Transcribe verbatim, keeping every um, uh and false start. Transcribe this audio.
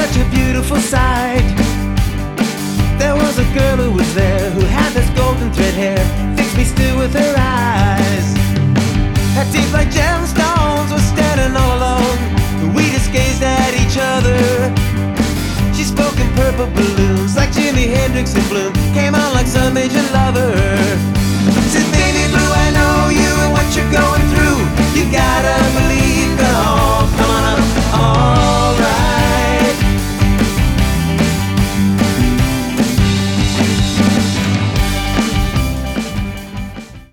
such a beautiful sight. There was a girl who was there, who had this golden thread hair, fixed me still with her eyes. Her teeth like gemstones were standing all alone. We just gazed at each other. She spoke in purple balloons like Jimi Hendrix in bloom, came on like some major lover.